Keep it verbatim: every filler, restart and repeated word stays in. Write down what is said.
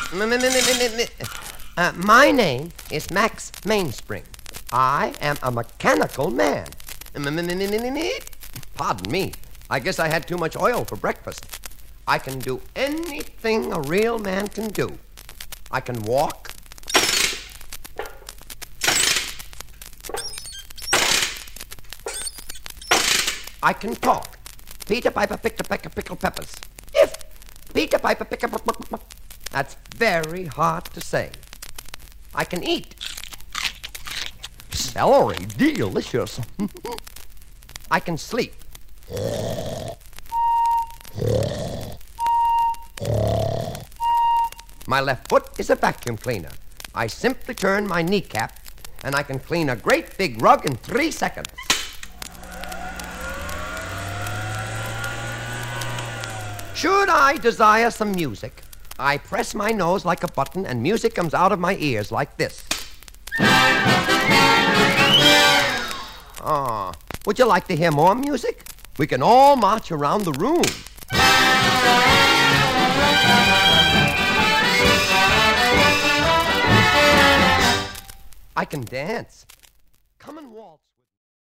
Uh, my name is Max Mainspring. I am a mechanical man. Pardon me. I guess I had too much oil for breakfast. I can do anything a real man can do. I can walk. I can talk. Peter Piper picked a peck of pickled peppers. If Peter Piper picked a... That's very hard to say. I can eat. Celery, delicious. I can sleep. My left foot is a vacuum cleaner. I simply turn my kneecap, and I can clean a great big rug in three seconds. Should I desire some music, I press my nose like a button, and music comes out of my ears like this. Ah, would you like to hear more music? We can all march around the room. I can dance. Come and waltz.